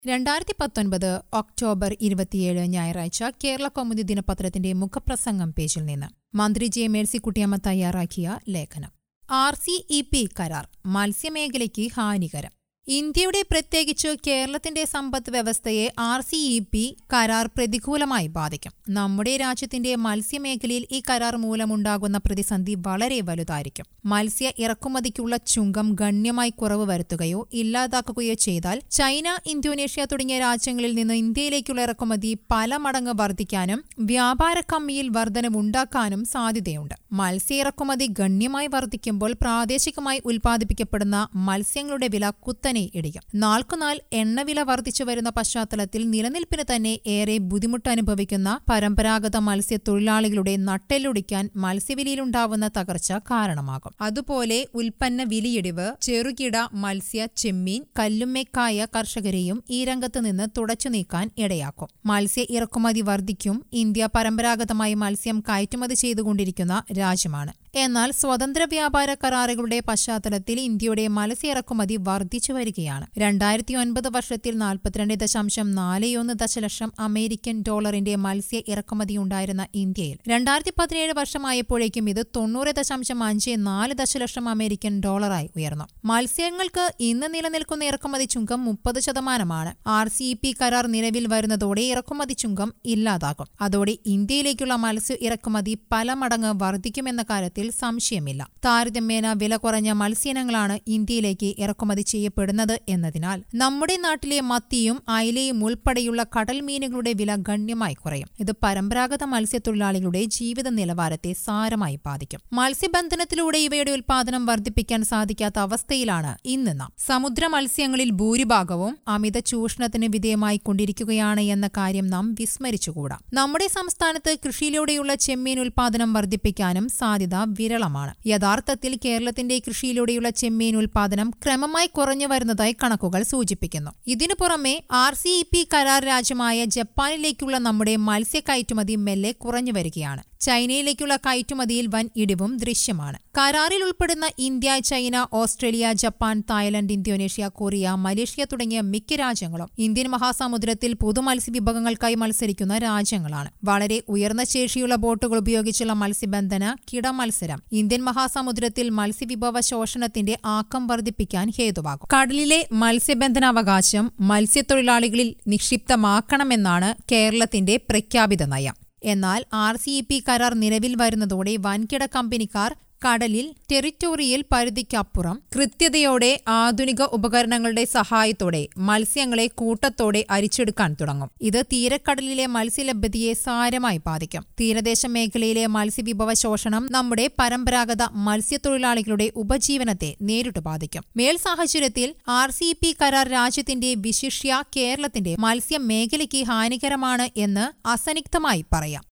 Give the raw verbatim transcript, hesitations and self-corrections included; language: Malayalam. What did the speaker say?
രണ്ടായിരത്തി പത്തൊൻപത് ഒക്ടോബർ ഇരുപത്തിയേഴ് ഞായറാഴ്ച കേരള കൗമുദി ദിനപത്രത്തിന്റെ മുഖപ്രസംഗം പേജിൽ നിന്ന് മന്ത്രി ജെ മേഴ്സിക്കുട്ടിയമ്മ തയ്യാറാക്കിയ ലേഖനം. ആർ സി ഇ പി കരാർ മത്സ്യമേഖലയ്ക്ക് ഹാനികരം. ഇന്ത്യയുടെ പ്രത്യേകിച്ച് കേരളത്തിന്റെ സമ്പദ് വ്യവസ്ഥയെ ആർ സി ഇ പി കരാർ പ്രതികൂലമായി ബാധിക്കും. നമ്മുടെ രാജ്യത്തിന്റെ മത്സ്യമേഖലയിൽ ഈ കരാർ മൂലമുണ്ടാകുന്ന പ്രതിസന്ധി വളരെ വലുതായിരിക്കും. മത്സ്യ ഇറക്കുമതിക്കുള്ള ചുങ്കം ഗണ്യമായി കുറവ് വരുത്തുകയോ ഇല്ലാതാക്കുകയോ ചെയ്താൽ ചൈന, ഇന്തോനേഷ്യ തുടങ്ങിയ രാജ്യങ്ങളിൽ നിന്ന് ഇന്ത്യയിലേക്കുള്ള ഇറക്കുമതി പല മടങ്ങ് വർദ്ധിക്കാനും വ്യാപാര കമ്മിയിൽ വർധനവുണ്ടാക്കാനും സാധ്യതയുണ്ട്. മത്സ്യ ഇറക്കുമതി ഗണ്യമായി വർദ്ധിക്കുമ്പോൾ പ്രാദേശികമായി ഉൽപ്പാദിപ്പിക്കപ്പെടുന്ന മത്സ്യങ്ങളുടെ വില കുത്തനെ ഇടിയും. നാൾക്കുനാൾ എണ്ണവില വർദ്ധിച്ചു വരുന്ന പശ്ചാത്തലത്തിൽ നിലനിൽപ്പിന് തന്നെ ഏറെ ബുദ്ധിമുട്ട് അനുഭവിക്കുന്ന പരമ്പരാഗത മത്സ്യത്തൊഴിലാളികളുടെ നട്ടെല്ലൊടിക്കാൻ മത്സ്യവിലയിലുണ്ടാവുന്ന തകർച്ച കാരണമാകും. അതുപോലെ ഉൽപ്പന്ന വിലയിടിവ് ചെറുകിട മത്സ്യ, ചെമ്മീൻ, കല്ലുമ്മേക്കായ കർഷകരെയും ഈ രംഗത്ത് നിന്ന് തുടച്ചു നീക്കാൻ ഇടയാക്കും. മത്സ്യ ഇറക്കുമതി വർദ്ധിക്കും. ഇന്ത്യ പരമ്പരാഗതമായി മത്സ്യം കയറ്റുമതി ചെയ്തുകൊണ്ടിരിക്കുന്ന രാജ്യമാണ്. എന്നാൽ സ്വതന്ത്ര വ്യാപാര കരാറുകളുടെ പശ്ചാത്തലത്തിൽ ഇന്ത്യയുടെ മത്സ്യ ഇറക്കുമതി വർദ്ധിച്ചു വരികയാണ്. രണ്ടായിരത്തി ഒൻപത് വർഷത്തിൽ നാൽപ്പത്തിരണ്ട് ദശാംശം നാല് ദശലക്ഷം അമേരിക്കൻ ഡോളറിന്റെ മത്സ്യ ഇറക്കുമതിയുണ്ടായിരുന്ന ഇന്ത്യയിൽ രണ്ടായിരത്തി പതിനേഴ് വർഷമായപ്പോഴേക്കും ഇത് തൊണ്ണൂറ് ദശാംശം അഞ്ച് നാല് ദശലക്ഷം അമേരിക്കൻ ഡോളറായി ഉയർന്നു. മത്സ്യങ്ങൾക്ക് ഇന്ന് നിലനിൽക്കുന്ന ഇറക്കുമതി ചുങ്കം മുപ്പത് ശതമാനമാണ്. ആർ സി ഇ പി കരാർ നിലവിൽ വരുന്നതോടെ ഇറക്കുമതി ചുങ്കം ഇല്ലാതാകും. അതോടെ ഇന്ത്യയിലേക്കുള്ള മത്സ്യ ഇറക്കുമതി പല മടങ്ങ് വർദ്ധിക്കുമെന്ന കാര്യത്തിൽ സംശയമില്ല. താരതമ്യേന വില കുറഞ്ഞ മത്സ്യയിനങ്ങളാണ് ഇന്ത്യയിലേക്ക് ഇറക്കുമതി ചെയ്യപ്പെടുന്നത് എന്നതിനാൽ നമ്മുടെ നാട്ടിലെ മത്തിയും അയലയും ഉൾപ്പെടെയുള്ള കടൽ മീനുകളുടെ വില ഗണ്യമായി കുറയും. ഇത് പരമ്പരാഗത മത്സ്യത്തൊഴിലാളികളുടെ ജീവിത നിലവാരത്തെ സാരമായി ബാധിക്കും. മത്സ്യബന്ധനത്തിലൂടെ ഇവയുടെ ഉൽപാദനം വർദ്ധിപ്പിക്കാൻ സാധിക്കാത്ത അവസ്ഥയിലാണ് ഇന്ന് നാം. സമുദ്ര മത്സ്യങ്ങളിൽ ഭൂരിഭാഗവും അമിത ചൂഷണത്തിന് വിധേയമായി കൊണ്ടിരിക്കുകയാണ് എന്ന കാര്യം നാം വിസ്മരിച്ചുകൂടാ. നമ്മുടെ സംസ്ഥാനത്ത് കൃഷിയിലൂടെയുള്ള ചെമ്മീൻ ഉൽപാദനം വർദ്ധിപ്പിക്കാനും സാധ്യത വിരളമാണ്. യഥാർത്ഥത്തിൽ കേരളത്തിന്റെ കൃഷിയിലൂടെയുള്ള ചെമ്മീൻ ഉൽപാദനം ക്രമമായി കുറഞ്ഞു വരുന്നതായി കണക്കുകൾ സൂചിപ്പിക്കുന്നു. ഇതിനു പുറമെ ആർ സി ഇ പി കരാർ രാജ്യമായ ജപ്പാനിലേക്കുള്ള നമ്മുടെ മത്സ്യ കയറ്റുമതി മെല്ലെ കുറഞ്ഞു വരികയാണ്. ചൈനയിലേക്കുള്ള കയറ്റുമതിയിൽ വൻ ഇടിവും ദൃശ്യമാണ്. കരാറിൽ ഉൾപ്പെടുന്ന India, China, Australia, Japan, Thailand, Indonesia, Korea, Malaysia തുടങ്ങിയ മിക്ക രാജ്യങ്ങളും ഇന്ത്യൻ മഹാസമുദ്രത്തിൽ പൊതുമത്സ്യ വിഭവങ്ങൾക്കായി മത്സരിക്കുന്ന രാജ്യങ്ങളാണ്. വളരെ ഉയർന്ന ശേഷിയുള്ള ബോട്ടുകൾ ഉപയോഗിച്ചുള്ള മത്സ്യബന്ധന കിടമത്സരം ഇന്ത്യൻ മഹാസമുദ്രത്തിൽ മത്സ്യവിഭവ ശോഷണത്തിന്റെ ആക്കം വർദ്ധിപ്പിക്കാൻ ഹേതുവാകും. കടലിലെ മത്സ്യബന്ധനാവകാശം മത്സ്യത്തൊഴിലാളികളിൽ നിക്ഷിപ്തമാക്കണമെന്നാണ് കേരളത്തിന്റെ പ്രഖ്യാപിത നയം. എന്നാൽ ആർ സി ഇ പി കരാർ നിലവിൽ വരുന്നതോടെ വൻകിട കമ്പനിക്കാർ കടലിൽ ടെറിറ്റോറിയൽ പരിധിക്കപ്പുറം കൃത്യതയോടെ ആധുനിക ഉപകരണങ്ങളുടെ സഹായത്തോടെ മത്സ്യങ്ങളെ കൂട്ടത്തോടെ അരിച്ചെടുക്കാൻ തുടങ്ങും. ഇത് തീരക്കടലിലെ മത്സ്യലഭ്യതയെ സാരമായി ബാധിക്കും. തീരദേശ മേഖലയിലെ മത്സ്യവിഭവ ശോഷണം നമ്മുടെ പരമ്പരാഗത മത്സ്യത്തൊഴിലാളികളുടെ ഉപജീവനത്തെ നേരിട്ട് ബാധിക്കും. മേൽ സാഹചര്യത്തിൽ ആർ സി ഇ പി കരാർ രാജ്യത്തിന്റെ വിശിഷ്യ കേരളത്തിന്റെ മത്സ്യ മേഖലയ്ക്ക് ഹാനികരമാണ് എന്ന് അസന്നിഗ്ധമായി പറയാം.